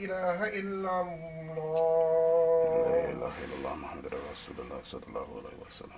إله إلا الله لا إله إلا الله محمد رسول الله صلى الله عليه وسلم.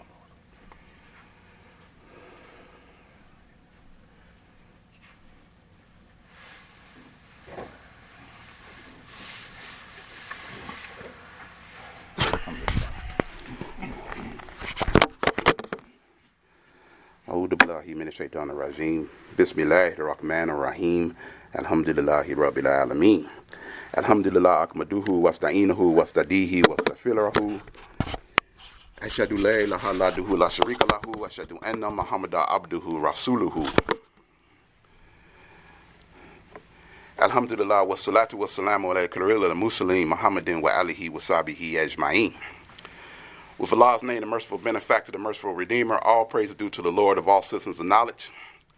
أعوذ بالله من الشيطان الرجيم. بسم الله الرحمن الرحيم. الحمد لله رب العالمين. الحمد لله أحمده واستعينه واستهديه واستغفره. أشهد لا إله إلا الله لا شريك له وأشهد أن محمدا عبده ورسوله. الحمد لله والصلاة والسلام على خير المرسلين محمد وآله وصحبه أجمعين. With Allah's name, the merciful benefactor, the merciful redeemer, all praise is due to the Lord of all systems of knowledge.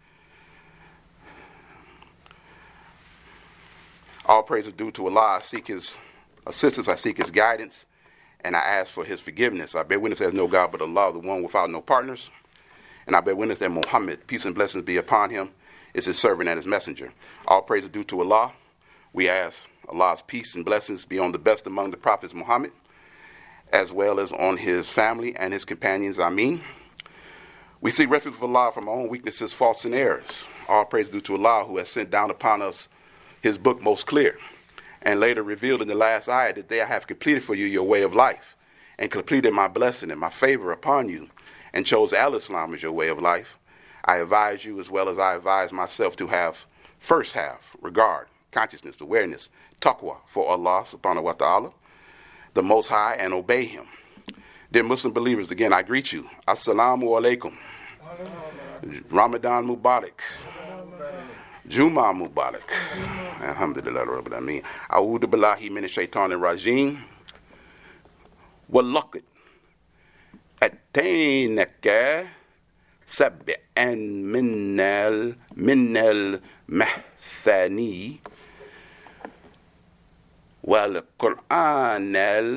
All praise is due to Allah. I seek His assistance, I seek His guidance, and I ask for His forgiveness. I bear witness there's no God but Allah, the one without no partners. And I bear witness that Muhammad, peace and blessings be upon him, is His servant and His messenger. All praise is due to Allah. We ask Allah's peace and blessings be on the best among the prophets, Muhammad, as well as on his family and his companions. Ameen. We seek refuge of Allah from our own weaknesses, faults, and errors. All praise due to Allah, who has sent down upon us His book most clear, and later revealed in the last ayah that I have completed for you your way of life, and completed my blessing and my favor upon you, and chose Al-Islam as your way of life. I advise you, as well as I advise myself, to first have regard, consciousness, awareness, taqwa for Allah subhanahu wa ta'ala, the Most High, and obey Him. Dear Muslim believers, again I greet you. Assalamu alaikum. Ramadan Mubarak. Juma Mubarak. Alhamdulillah Rabbil Alameen. A'udhu billahi minash shaitanir rajim. Wallaqad ataynaka sab'an minnal mahthani wal Qur'an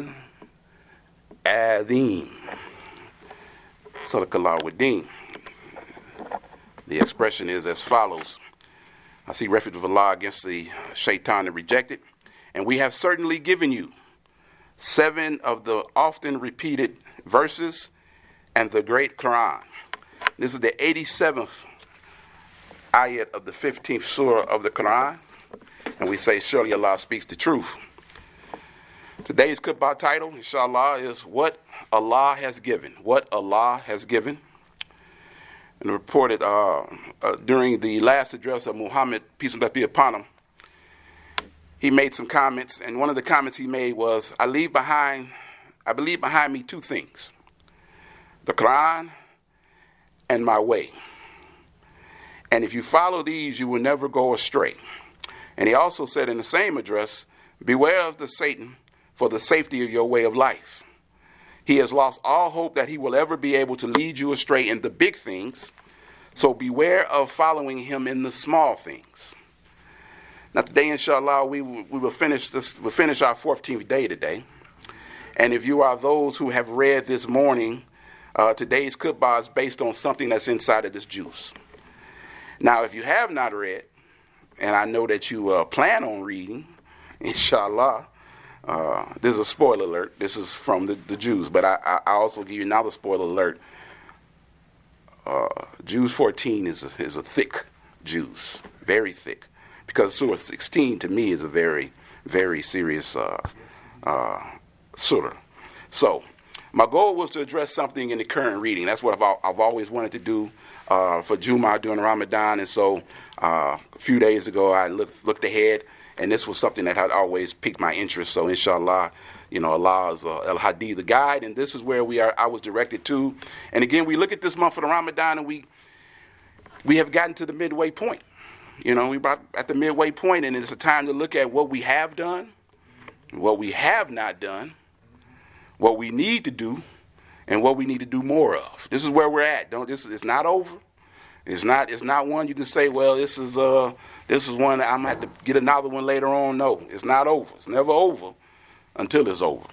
al-Azim. Sadaqallahu wa-deen. The expression is as follows. I seek refuge of Allah against the shaitan and rejected. And we have certainly given you 7 of the often repeated verses and the great Quran. This is the 87th ayat of the 15th surah of the Quran. And we say, surely Allah speaks the truth. Today's khutbah title, inshallah, is What Allah Has Given. What Allah Has Given. And reported during the last address of Muhammad, peace and blessings be upon him, he made some comments, and one of the comments he made was, I believe behind me 2 things, the Quran and my way. And if you follow these, you will never go astray. And he also said in the same address, beware of the Satan for the safety of your way of life. He has lost all hope that he will ever be able to lead you astray in the big things, so beware of following him in the small things. Now today, inshallah, we will finish our 14th day today. And if you are those who have read this morning, today's khutbah is based on something that's inside of this juice. Now, if you have not read, and I know that you plan on reading, inshallah, this is a spoiler alert. This is from the Jews, but I also give you another spoiler alert. Jews 14 is a thick Jews, very thick, because Surah 16 to me is a very, very serious surah. So my goal was to address something in the current reading. That's what I've always wanted to do for Jumu'ah during Ramadan, and so a few days ago I looked ahead. And this was something that had always piqued my interest. So inshallah, Allah's al-Hadi, the guide, and this is where I was directed to. And again, we look at this month of the Ramadan, and we have gotten to the midway point. We're about at the midway point, and it's a time to look at what we have done, what we have not done, what we need to do, and what we need to do more of. This is where we're at. It's not over. It's not one you can say, well, this is one I'm gonna have to get another one later on. No, it's not over. It's never over until it's over.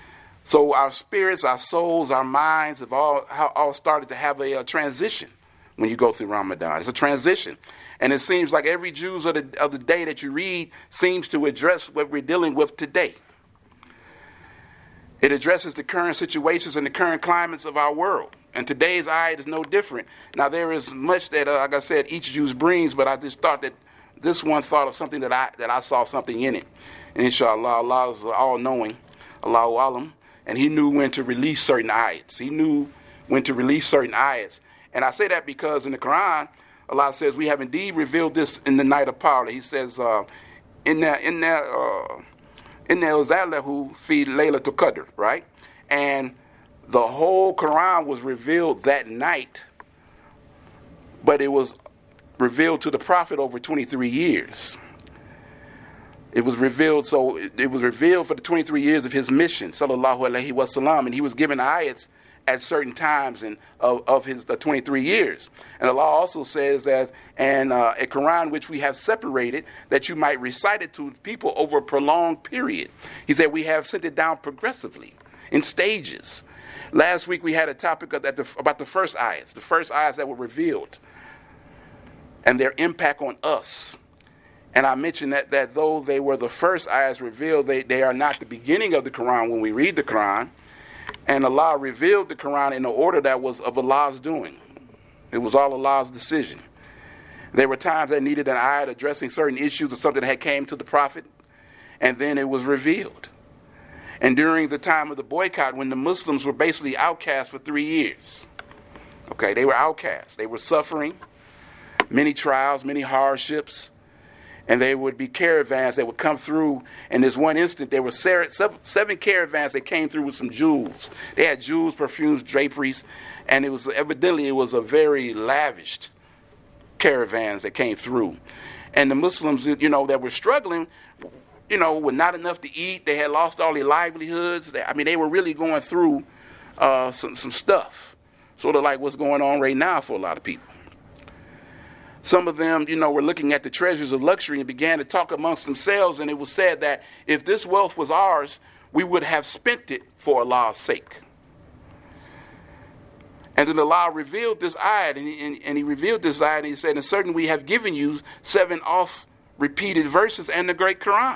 So our spirits, our souls, our minds have all started to have a transition when you go through Ramadan. It's a transition. And it seems like every Jews of the day that you read seems to address what we're dealing with today. It addresses the current situations and the current climates of our world. And today's ayat is no different. Now, there is much that, like I said, each Jew brings, but I just thought that this one thought of something that I saw something in it. And inshallah, Allah is all-knowing, Allahu Alam, and He knew when to release certain ayats. He knew when to release certain ayats. And I say that because in the Quran, Allah says, we have indeed revealed this in the night of power. He says, Inna uzalahu fi laylatul qadr, right? And the whole Quran was revealed that night, but it was revealed to the Prophet over 23 years. It was revealed, so it was revealed for the 23 years of his mission, sallallahu alaihi wasallam, and he was given ayats at certain times of his 23 years. And Allah also says that, and a Quran which we have separated, that you might recite it to people over a prolonged period. He said we have sent it down progressively, in stages. Last week we had a topic about the first ayats that were revealed, and their impact on us. And I mentioned that though they were the first ayats revealed, they are not the beginning of the Quran when we read the Quran. And Allah revealed the Quran in the order that was of Allah's doing. It was all Allah's decision. There were times that needed an ayat addressing certain issues or something that had came to the Prophet, and then it was revealed. And during the time of the boycott, when the Muslims were basically outcast for 3 years, okay, they were outcast. They were suffering many trials, many hardships, and there would be caravans that would come through. In this one instant, there were 7 caravans that came through with some jewels. They had jewels, perfumes, draperies, and it was a very lavished caravans that came through. And the Muslims, that were struggling, with not enough to eat, they had lost all their livelihoods. They were really going through some stuff, sort of like what's going on right now for a lot of people. Some of them, were looking at the treasures of luxury and began to talk amongst themselves, and it was said that if this wealth was ours, we would have spent it for Allah's sake. And then Allah revealed this ayat, and He revealed this ayat, and He said, and certainly we have given you 7 oft-repeated verses and the great Quran.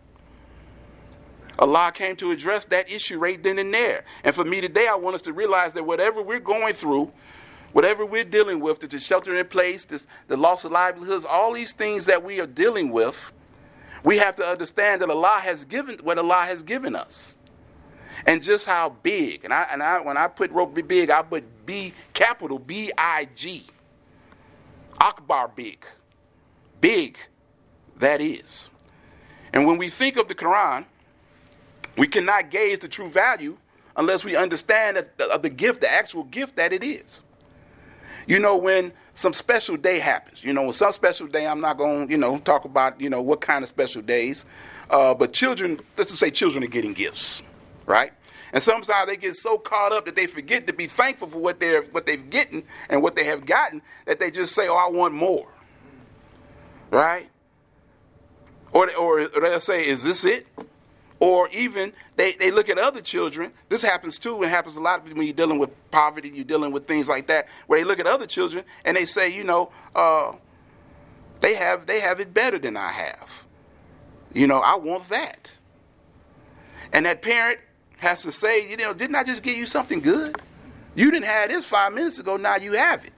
Allah came to address that issue right then and there. And for me today, I want us to realize that whatever we're going through, whatever we're dealing with, the shelter in place, the loss of livelihoods, all these things that we are dealing with, we have to understand that Allah has given what Allah has given us. And just how big, when I put big, I put B, capital B-I-G. Akbar big, that is. And when we think of the Quran, we cannot gauge the true value unless we understand the gift, the actual gift that it is. When some special day happens, when some special day, I'm not going to, talk about, what kind of special days, but children, let's just say children are getting gifts, right? And sometimes they get so caught up that they forget to be thankful for what they've gotten and what they have gotten, that they just say, oh, I want more, right? Or they'll say, is this it? Or even they look at other children. This happens too. It happens a lot when you're dealing with poverty, you're dealing with things like that, where they look at other children and they say, they have it better than I have. I want that. And that parent has to say, didn't I just give you something good? You didn't have this 5 minutes ago, now you have it.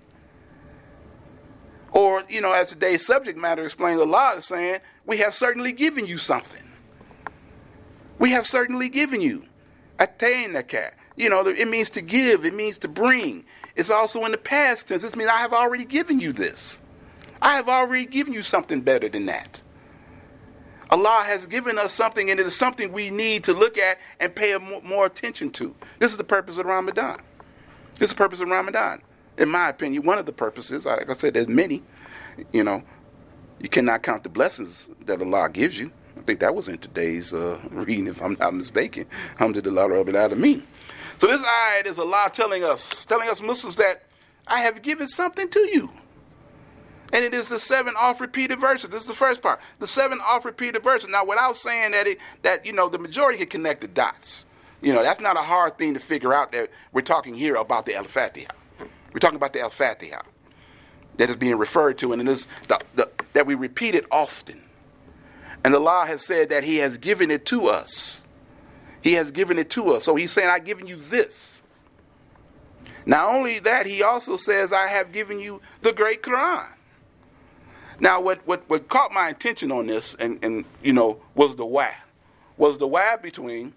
Or, as today's subject matter explains, Allah is saying, we have certainly given you something. We have certainly given you. Atainaka. It means to give. It means to bring. It's also in the past tense. This means I have already given you this. I have already given you something better than that. Allah has given us something, and it is something we need to look at and pay more attention to. This is the purpose of Ramadan. This is the purpose of Ramadan. In my opinion, one of the purposes, like I said, there's many. You cannot count the blessings that Allah gives you. I think that was in today's reading, if I'm not mistaken. Alhamdulillah Rabbil Alameen. So this ayat is Allah telling us Muslims that I have given something to you. And it is the 7 oft-repeated verses. This is the first part. The 7 oft-repeated verses. Now, without saying that the majority can connect the dots. That's not a hard thing to figure out that we're talking here about the Al-Fatiha. We're talking about the Al-Fatiha. that is being referred to, and it is that we repeat it often. And Allah has said that He has given it to us. He has given it to us. So He's saying, I've given you this. Not only that, He also says, I have given you the great Quran. Now, what caught my attention on this, and was the why. Was the why between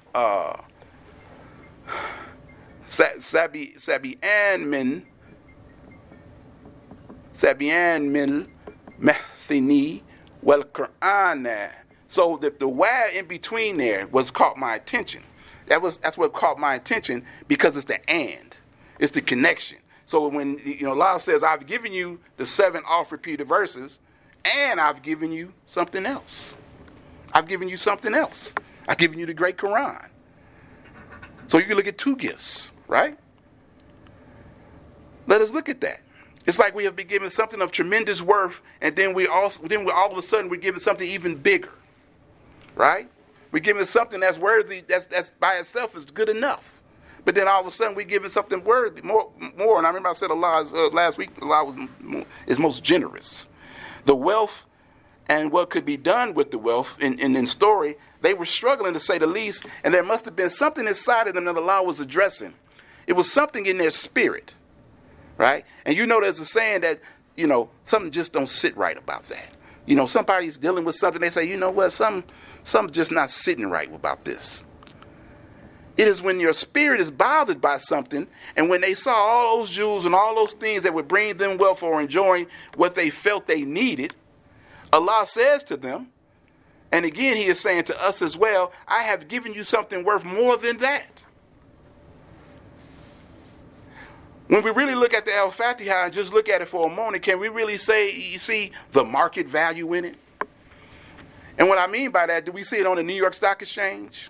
Sabian min Mathini wal Quran. So the why in between there caught my attention. That's what caught my attention, because it's the and. It's the connection. So when Allah says, I've given you the 7 oft-repeated verses, and I've given you something else. I've given you something else. I've given you the great Quran. So you can look at 2 gifts, right? Let us look at that. It's like we have been given something of tremendous worth, and then we all of a sudden we're given something even bigger, right? We're given something that's worthy, that's by itself is good enough. But then all of a sudden we're given something worthy, more. And I remember I said Allah last week, Allah is most generous. The wealth and what could be done with the wealth in story, they were struggling, to say the least, and there must have been something inside of them that Allah was addressing. It was something in their spirit, right? And there's a saying that, something just don't sit right about that. Somebody's dealing with something, they say, you know what, something's just not sitting right about this. It is when your spirit is bothered by something, and when they saw all those jewels and all those things that would bring them wealth or enjoying what they felt they needed, Allah says to them, and again He is saying to us as well, I have given you something worth more than that. When we really look at the Al-Fatiha and just look at it for a moment, can we really say, you see the market value in it? And what I mean by that, do we see it on the New York Stock Exchange?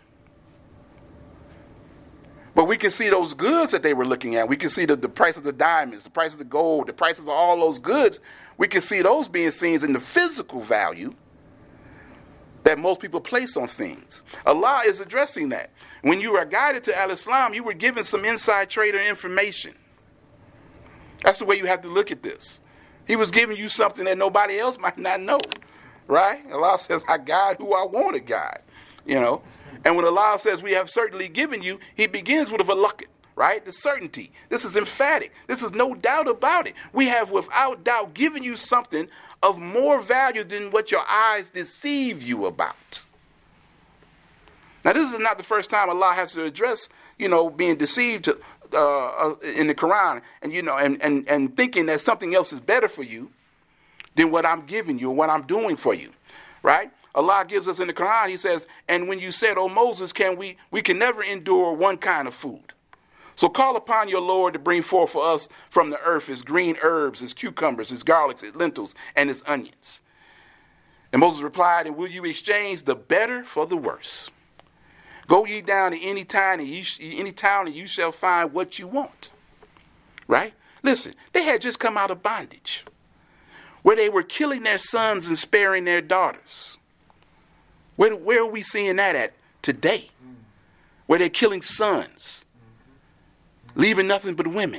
But we can see those goods that they were looking at. We can see the price of the diamonds, the price of the gold, the prices of all those goods. We can see those being seen in the physical value that most people place on things. Allah is addressing that. When you are guided to Al-Islam, you were given some inside trader information. That's the way you have to look at this. He was giving you something that nobody else might not know, right? Allah says, I guide who I want to guide, And when Allah says, we have certainly given you, He begins with a velaqat, right? The certainty. This is emphatic. This is no doubt about it. We have without doubt given you something of more value than what your eyes deceive you about. Now, this is not the first time Allah has to address, being deceived in the Quran, and and thinking that something else is better for you than what I'm giving you or what I'm doing for you, right? Allah gives us in the Quran, He says, and when you said, O Moses, we can never endure one kind of food. So call upon your Lord to bring forth for us from the earth His green herbs, His cucumbers, His garlics, His lentils, and His onions. And Moses replied, and will you exchange the better for the worse? Go ye down to any town, and you shall find what you want. Right? Listen, they had just come out of bondage, where they were killing their sons and sparing their daughters. Where are we seeing that at today? Where they're killing sons, leaving nothing but women.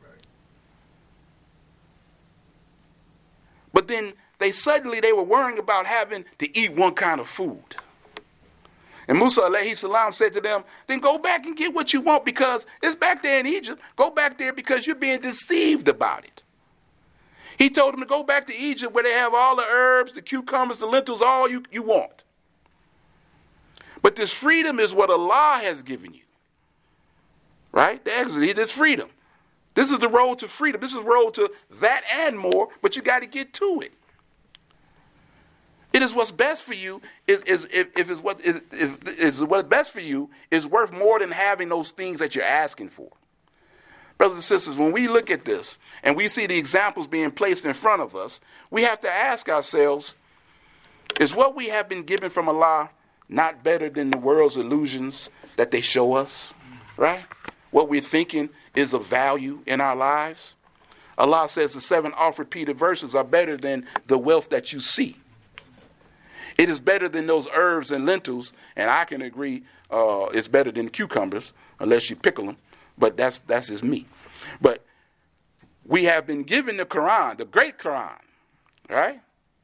But then they were worrying about having to eat one kind of food. And Musa alayhi salam said to them, then go back and get what you want, because it's back there in Egypt. Go back there because you're being deceived about it. He told them to go back to Egypt where they have all the herbs, the cucumbers, the lentils, all you want. But this freedom is what Allah has given you. Right? The Exodus, this freedom. This is the road to freedom. This is the road to that and more, but you got to get to it. It is what's best for you if what's best for you is worth more than having those things that you're asking for. Brothers and sisters, when we look at this and we see the examples being placed in front of us, we have to ask ourselves, is what we have been given from Allah not better than the world's illusions that they show us? Right? What we're thinking is of value in our lives. Allah says the 7 oft-repeated verses are better than the wealth that you see. It is better than those herbs and lentils, and I can agree it's better than cucumbers, unless you pickle them, but that's just me. But we have been given the Quran, the great Quran, right?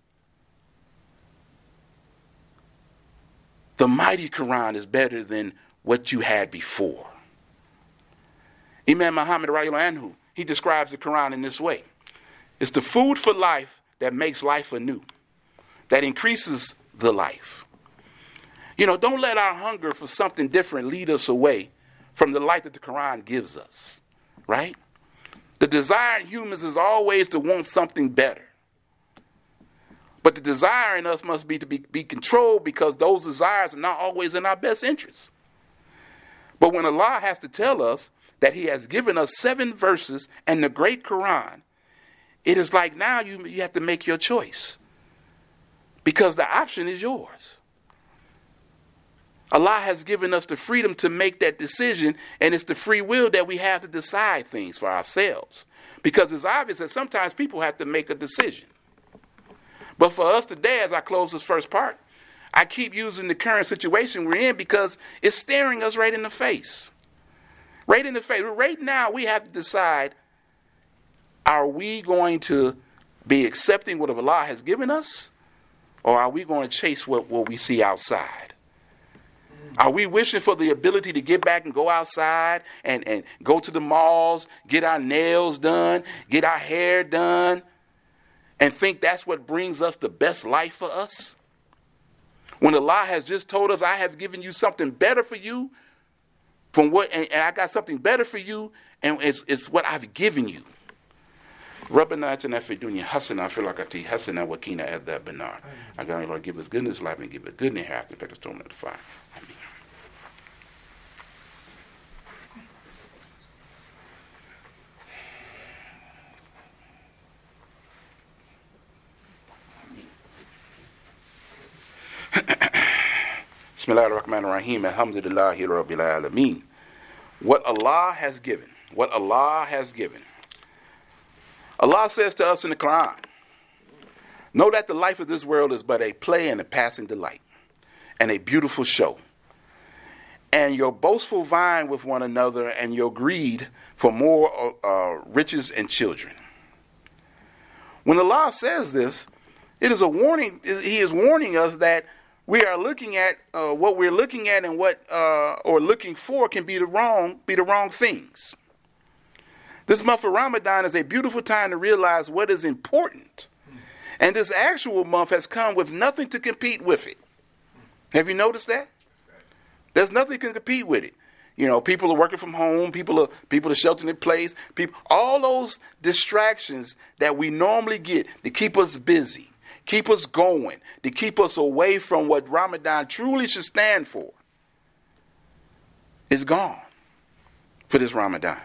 The mighty Quran is better than what you had before. Imam Muhammad radiallahu anhu, he describes the Quran in this way. It's the food for life that makes life anew, that increases the life. Don't let our hunger for something different lead us away from the life that the Quran gives us, right? The desire in humans is always to want something better. But the desire in us must be to be controlled, because those desires are not always in our best interest. But when Allah has to tell us that he has given us 7 verses and the great Quran, it is like now you have to make your choice, because the option is yours. Allah has given us the freedom to make that decision, and it's the free will that we have to decide things for ourselves. Because it's obvious that sometimes people have to make a decision. But for us today, as I close this first part, I keep using the current situation we're in because it's staring us right in the face. Right in the face. Right now, we have to decide, are we going to be accepting what Allah has given us? Or are we going to chase what we see outside? Are we wishing for the ability to get back and go outside and go to the malls, get our nails done, get our hair done, and think that's what brings us the best life for us? When Allah has just told us, I have given you something better for you, and I got something better for you, and it's what I've given you. Rabbana atina fid dunya hasana fil akhirati hasana wa qina adhaban nar. I got Lord, give us goodness, life, and give us good in the hereafter, protect us from the fire. Amen. Bismillah ar-Rahman ar-Rahim. Alhamdulillahi Rabbil Alameen. What Allah has given. Allah says to us in the Quran, know that the life of this world is but a play and a passing delight, and a beautiful show. And your boastful vying with one another, and your greed for more riches and children. When Allah says this, it is a warning. He is warning us that we are looking at what we're looking at, and what or looking for can be the wrong things. This month of Ramadan is a beautiful time to realize what is important. And this actual month has come with nothing to compete with it. Have you noticed that? There's nothing to compete with it. People are working from home, people are sheltering in place, all those distractions that we normally get to keep us busy, keep us going, to keep us away from what Ramadan truly should stand for, is gone for this Ramadan.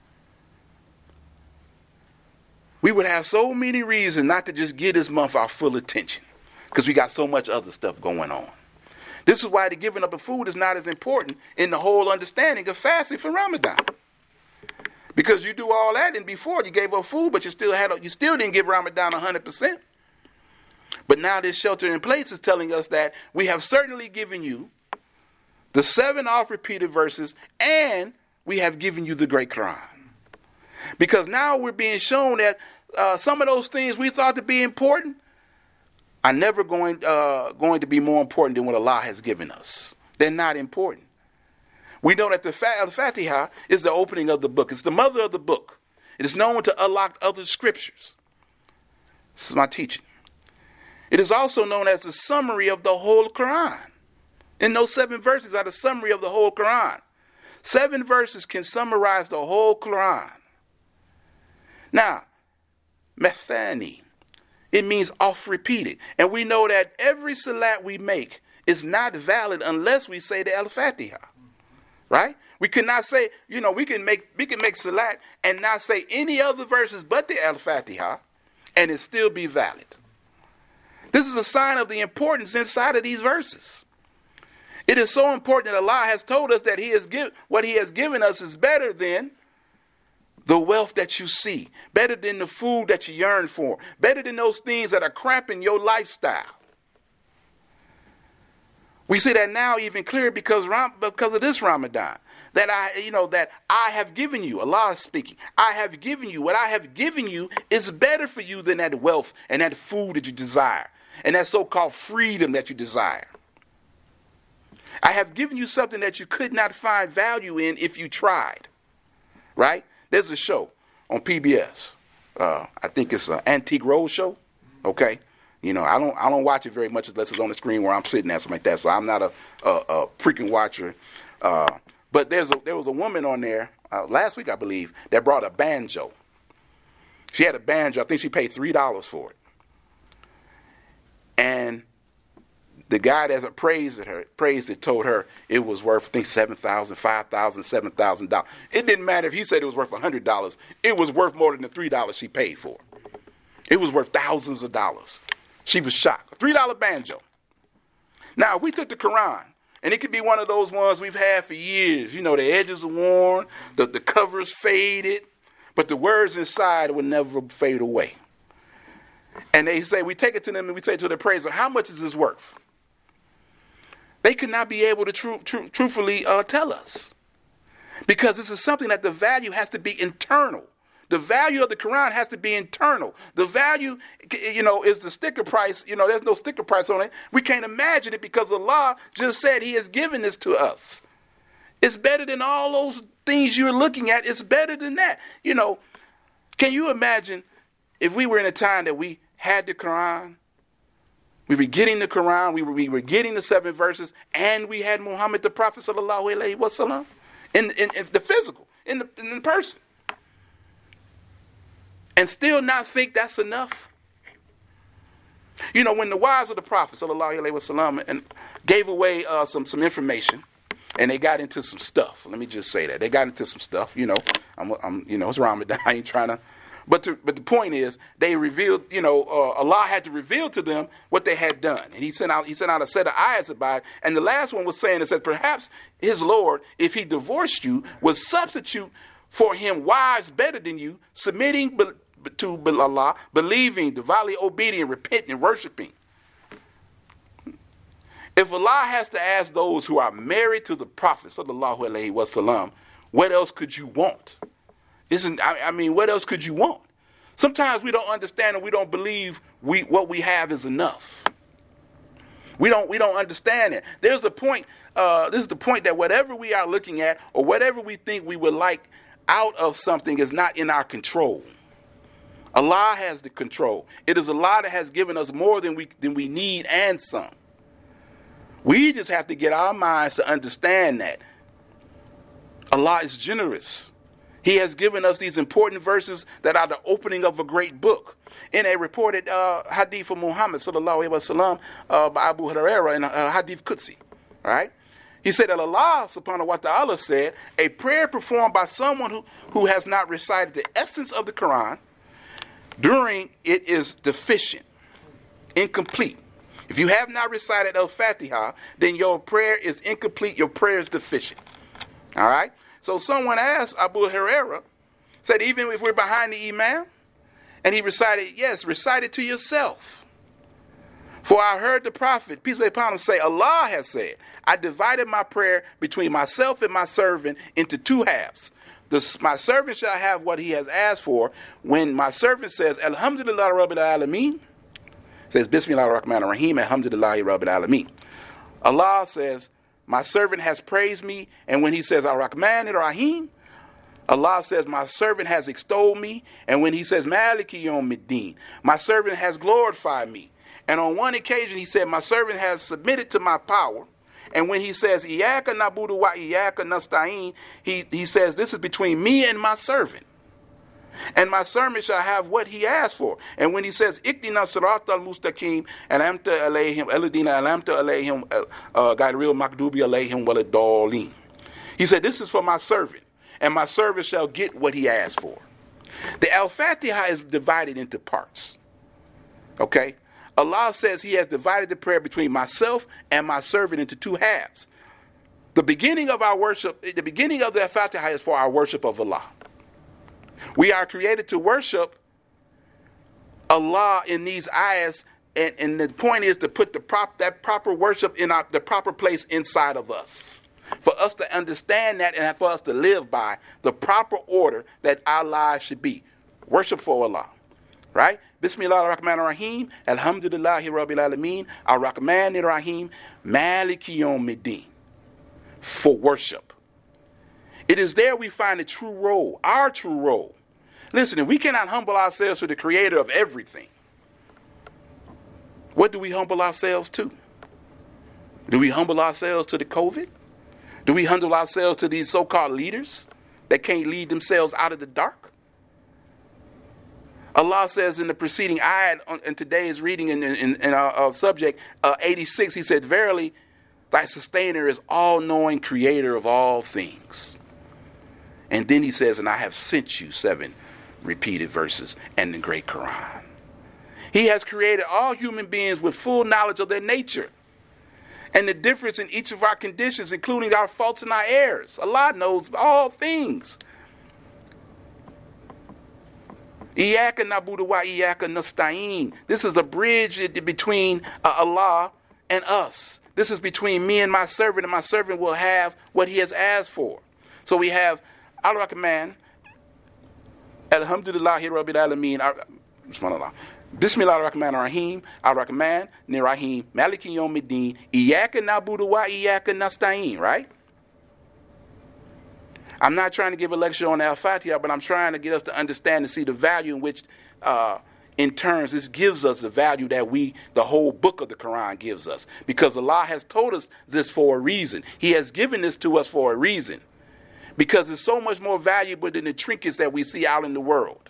We would have so many reasons not to just give this month our full attention, because we got so much other stuff going on. This is why the giving up of food is not as important in the whole understanding of fasting for Ramadan. Because you do all that, and before you gave up food, but you still didn't give Ramadan 100%. But now this shelter in place is telling us that we have certainly given you the 7 oft-repeated verses, and we have given you the great Quran. Because now we're being shown that some of those things we thought to be important are never going to be more important than what Allah has given us. They're not important. We know that the Al-Fatiha is the opening of the book. It's the mother of the book. It is known to unlock other scriptures. This is my teaching. It is also known as the summary of the whole Quran. And those 7 verses are the summary of the whole Quran. 7 verses can summarize the whole Quran. Now, Methani, it means oft-repeated. And we know that every salat we make is not valid unless we say the Al-Fatiha. Right? We cannot say, we can make salat and not say any other verses but the Al-Fatiha, and it still be valid. This is a sign of the importance inside of these verses. It is so important that Allah has told us that what He has given us is better than the wealth that you see, better than the food that you yearn for, better than those things that are cramping your lifestyle. We see that now even clearer because of this Ramadan. That I have given you, Allah is speaking, I have given you, what I have given you is better for you than that wealth and that food that you desire. And that so-called freedom that you desire. I have given you something that you could not find value in if you tried. Right? There's a show on PBS. I think it's an Antique Roadshow. Okay? I don't watch it very much unless it's on the screen where I'm sitting at, something like that. So I'm not a frequent watcher. But there was a woman on there last week, I believe, that brought a banjo. She had a banjo. I think she paid $3 for it. And the guy that praised it, told her it was worth, I think, $7,000, $5,000, $7,000. It didn't matter if he said it was worth $100. It was worth more than the $3 she paid for. It was worth thousands of dollars. She was shocked. A $3 banjo. Now, if we took the Quran, and it could be one of those ones we've had for years. The edges are worn, the cover's faded, but the words inside will never fade away. And they say, we take it to them and we say to the appraiser, how much is this worth? They could not be able to truthfully tell us. Because this is something that the value has to be internal. The value of the Quran has to be internal. The value, is the sticker price. There's no sticker price on it. We can't imagine it because Allah just said he has given this to us. It's better than all those things you're looking at. It's better than that. Can you imagine if we were in a time that we had the Quran, we were getting the Quran, we were getting the 7 verses, and we had Muhammad the Prophet sallallahu alaihi wasallam in the physical, in the person. And still not think that's enough. When the wives of the Prophet sallallahu alaihi wasallam and gave away some information, and they got into some stuff. Let me just say that they got into some stuff. It's Ramadan. I ain't trying to. But the point is, they revealed. Allah had to reveal to them what they had done, and He sent out a set of ayahs about it. And the last one was saying, it said, perhaps His Lord, if He divorced you, would substitute for Him wives better than you, submitting to Allah, believing, devoutly obedient, repenting, worshiping. If Allah has to ask those who are married to the Prophet sallallahu alaihi wasallam, what else could you want? What else could you want? Sometimes we don't understand and we don't believe what we have is enough. We don't understand it. There's a point. This is the point that whatever we are looking at or whatever we think we would like out of something is not in our control. Allah has the control. It is Allah that has given us more than we need and some. We just have to get our minds to understand that Allah is generous. He has given us these important verses that are the opening of a great book. In a reported hadith of Muhammad sallallahu alaihi wasallam by Abu Hurairah in hadith Qudsi, right? He said that Allah subhanahu wa ta'ala said, a prayer performed by someone who has not recited the essence of the Quran during it is deficient, incomplete. If you have not recited Al-Fatiha, then your prayer is incomplete, your prayer is deficient. All right? So someone asked Abu Hurairah, said, even if we're behind the Imam, and he recited, yes, recite it to yourself. For I heard the Prophet, peace be upon him, say, Allah has said, I divided my prayer between myself and my servant into 2 halves. My servant shall have what he has asked for. When my servant says, Alhamdulillah Rabbil Alameen, says, Bismillah ar-Rahman ar-Rahim, Alhamdulillah Rabbil Alameen. Allah says, my servant has praised me. And when he says, Ar-Rahman ar-Rahim, Allah says, my servant has extolled me. And when he says, Maliki Yawmiddin, my servant has glorified me. And on one occasion, he said, my servant has submitted to my power. And when he says, Iyaka nabudu wa iyaka nasta'in, he says, this is between me and my servant. And my servant shall have what he asked for. And when he says, Ikdina sirata al-mustaqim, alamta alayhim, eladina alamta alayhim, gairil makdubi alayhim waladolin. He said, this is for my servant. And my servant shall get what he asked for. The Al-Fatiha is divided into parts. Okay? Allah says he has divided the prayer between myself and my servant into 2 halves. The beginning of our worship, the beginning of the Fatiha is for our worship of Allah. We are created to worship Allah in these ayahs and the point is to put that proper worship in the proper place inside of us, for us to understand that and for us to live by the proper order that our lives should be. Worship for Allah, right? Bismillah ar-Rahman ar-Rahim, Alhamdulillahi Rabbil Alameen, ar-Rahman ar-Rahim, Maliki Yawmiddin, for worship. It is there we find the true role, our true role. Listen, if we cannot humble ourselves to the creator of everything, what do we humble ourselves to? Do we humble ourselves to the COVID? Do we humble ourselves to these so-called leaders that can't lead themselves out of the dark? Allah says in the preceding ayat in today's reading in our subject 86, he said, verily, thy sustainer is all-knowing, creator of all things. And then he says, and I have sent you 7 repeated verses and the great Quran. He has created all human beings with full knowledge of their nature and the difference in each of our conditions, including our faults and our errors. Allah knows all things. Iyaka nabudu wa iyaka nasta'in. This is a bridge between Allah and us. This is between me and my servant will have what he has asked for. So we have Ar-Rahman, Alhamdulillahi Rabbil Alameen, Subhanallah. Bismillah ar-Rahman ar-Rahim, ar-Rahman ar-Rahim, Maliki Yawmiddin, Iyaka nabudu wa iyaka nasta'in, right? I'm not trying to give a lecture on Al-Fatiha, but I'm trying to get us to understand and see the value in which, in turns, this gives us the value that the whole book of the Quran gives us. Because Allah has told us this for a reason. He has given this to us for a reason. Because it's so much more valuable than the trinkets that we see out in the world.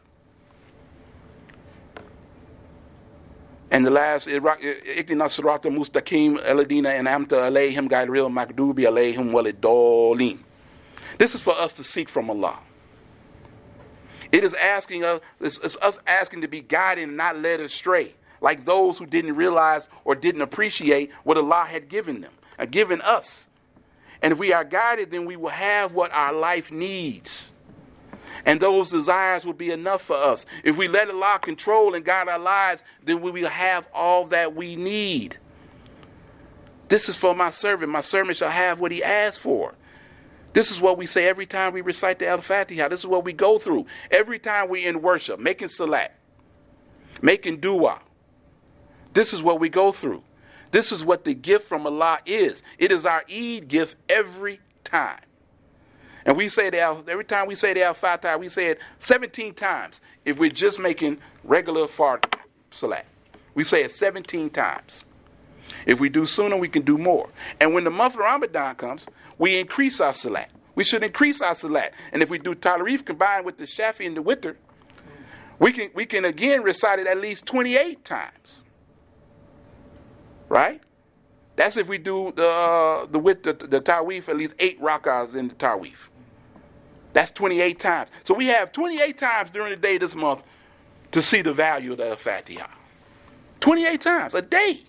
And the last, Iqdina Sirata Mustaqim Eladina and Amta Alayhim Gairil Makdubi Alayhim Walidolim. This is for us to seek from Allah. It is asking us, it's us asking to be guided and not led astray, like those who didn't realize or didn't appreciate what Allah had given them, given us. And if we are guided, then we will have what our life needs. And those desires will be enough for us. If we let Allah control and guide our lives, then we will have all that we need. This is for my servant. My servant shall have what he asked for. This is what we say every time we recite the Al-Fatiha. This is what we go through. Every time we in worship, making salat, making dua. This is what we go through. This is what the gift from Allah is. It is our Eid gift every time. And we say every time we say the Al-Fatiha, we say it 17 times. If we're just making regular fard salat, we say it 17 times. If we do sooner, we can do more. And when the month of Ramadan comes, we increase our salat. We should increase our salat. And if we do Talarif combined with the Shafi and the Witr, we can again recite it at least 28 times. Right? That's if we do the Tawif, at least 8 rakahs in the Tawif. That's 28 times. So we have 28 times during the day this month to see the value of the Fatiha. 28 times a day.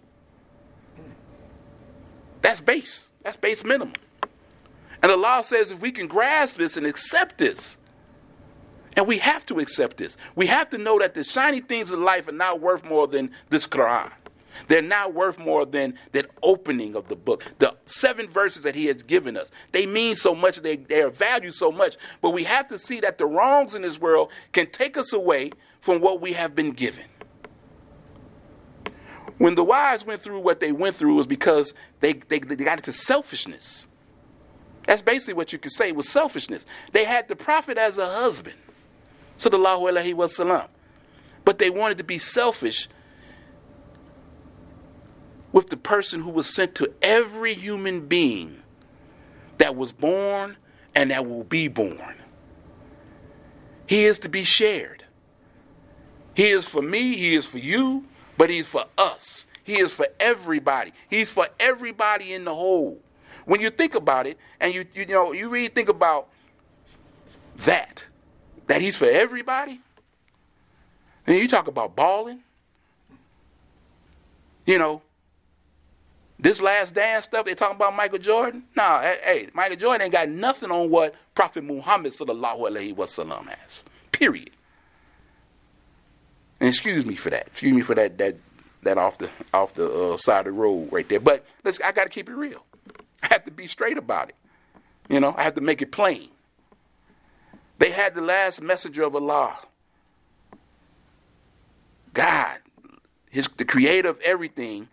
That's base. That's base minimum. And Allah says if we can grasp this and accept this, and we have to accept this, we have to know that the shiny things in life are not worth more than this Quran. They're not worth more than that opening of the book. The 7 verses that he has given us. They mean so much, they are valued so much. But we have to see that the wrongs in this world can take us away from what we have been given. When the wise went through what they went through, it was because they got into selfishness. That's basically what you could say was selfishness. They had the Prophet as a husband. Sallallahu alaihi wasallam. But they wanted to be selfish with the person who was sent to every human being that was born and that will be born. He is to be shared. He is for me, he is for you, but he's for us. He is for everybody. He's for everybody in the whole. When you think about it, and you really think about that he's for everybody, and you talk about balling, this Last Dance stuff, they talking about Michael Jordan. Nah, hey, Michael Jordan ain't got nothing on what Prophet Muhammad sallallahu alaihi wasallam has. Period. And excuse me for that. Excuse me for that that off the side of the road right there. But I got to keep it real. I have to be straight about it. I have to make it plain. They had the last messenger of Allah, God, the creator of everything,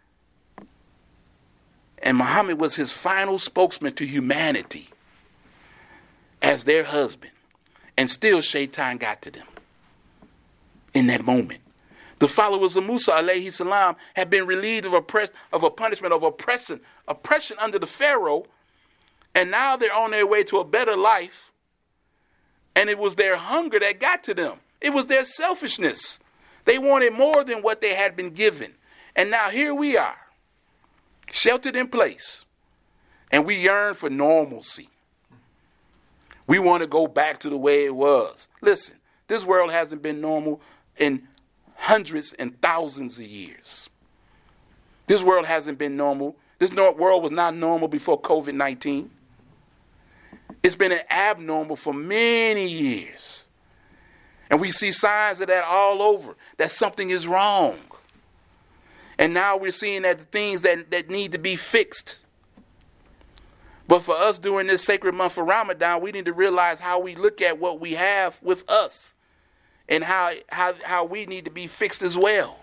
and Muhammad was his final spokesman to humanity as their husband. And still Shaitan got to them in that moment. The followers of Musa alayhi salam had been relieved of a punishment of oppression under the Pharaoh, and now they're on their way to a better life. And it was their hunger that got to them. It was their selfishness. They wanted more than what they had been given. And now here we are, sheltered in place, and we yearn for normalcy. We want to go back to the way it was. Listen, this world hasn't been normal in hundreds and thousands of years. This world hasn't been normal. This world was not normal before COVID-19. It's been abnormal for many years. And we see signs of that all over, that something is wrong. And now we're seeing that the things that need to be fixed. But for us during this sacred month of Ramadan, we need to realize how we look at what we have with us and how we need to be fixed as well.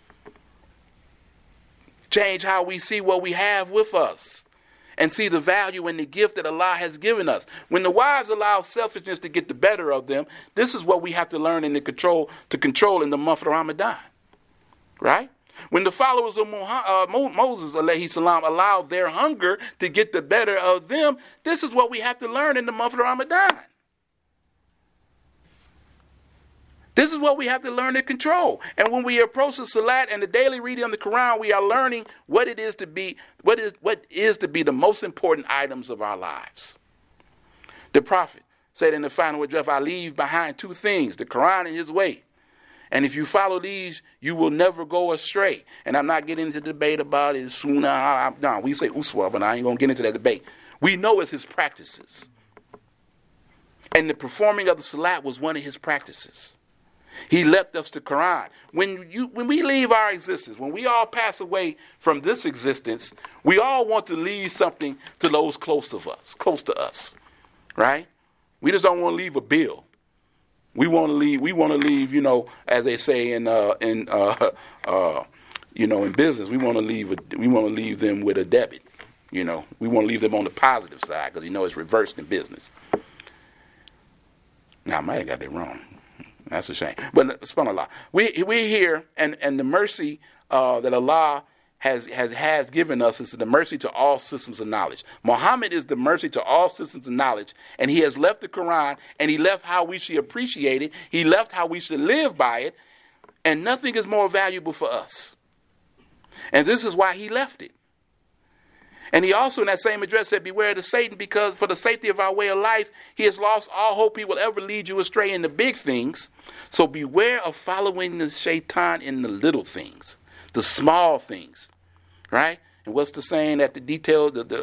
Change how we see what we have with us and see the value and the gift that Allah has given us. When the wise allow selfishness to get the better of them, this is what we have to learn and to control in the month of Ramadan. Right? When the followers of Moses alayhi salam allowed their hunger to get the better of them, this is what we have to learn in the month of Ramadan. This is what we have to learn to control. And when we approach the Salat and the daily reading of the Quran, we are learning what is to be the most important items of our lives. The Prophet said in the final address, I leave behind two things, the Quran and his way. And if you follow these, you will never go astray. And I'm not getting into debate about it. Sunnah. No, we say uswa, but I ain't going to get into that debate. We know it's his practices. And the performing of the Salat was one of his practices. He left us the Quran. When we leave our existence, when we all pass away from this existence, we all want to leave something to those close to us. Right? We just don't want to leave a bill. We want to leave, as they say in business, we want to leave them with a debit. We want to leave them on the positive side because it's reversed in business. Now I might have got that wrong. That's a shame. But subhanAllah, we're here, and the mercy that Allah has given us is the mercy to all systems of knowledge. Muhammad is the mercy to all systems of knowledge, and he has left the Quran, and he left how we should appreciate it. He left how we should live by it, and nothing is more valuable for us. And this is why he left it. And he also in that same address said, beware of Satan, because for the safety of our way of life, he has lost all hope he will ever lead you astray in the big things. So beware of following the shaitan in the little things, the small things, right? And what's the saying that the details, the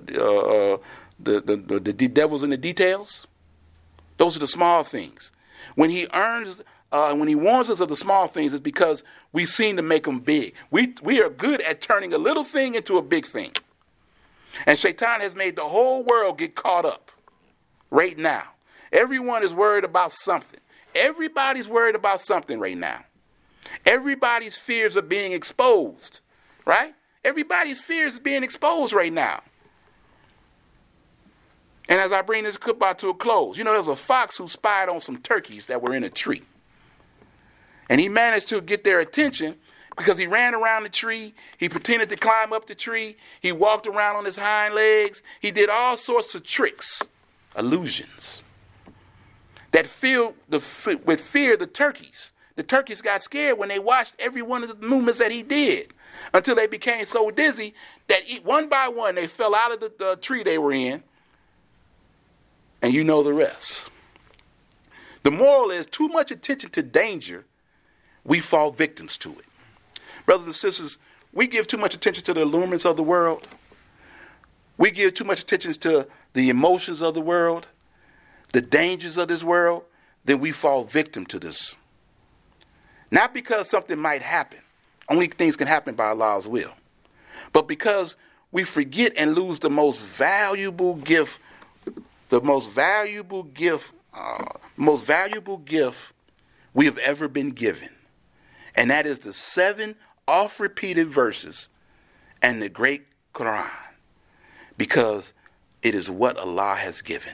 devil's in the details? Those are the small things. When he warns us of the small things, it's because we seem to make them big. We are good at turning a little thing into a big thing. And Shaitan has made the whole world get caught up right now. Everyone is worried about something. Everybody's worried about something right now. Everybody's fears are being exposed, right? Everybody's fears is being exposed right now. And as I bring this khutbah to a close, there's a fox who spied on some turkeys that were in a tree. And he managed to get their attention because he ran around the tree. He pretended to climb up the tree. He walked around on his hind legs. He did all sorts of tricks, illusions, that filled with fear the turkeys. The turkeys got scared when they watched every one of the movements that he did until they became so dizzy that one by one they fell out of the tree they were in. And you know the rest. The moral is too much attention to danger, we fall victims to it. Brothers and sisters, we give too much attention to the allurements of the world. We give too much attention to the emotions of the world, the dangers of this world, then we fall victim to this. Not because something might happen Only things can happen by Allah's will. But because we forget and lose the most valuable gift we have ever been given. And that is the 7 oft-repeated verses and the great Quran. Because it is what Allah has given.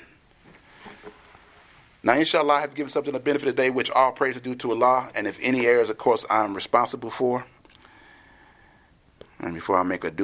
Now, inshallah, I have given something to benefit today, which all praise is due to Allah. And if any errors, of course, I'm responsible for. And before I make a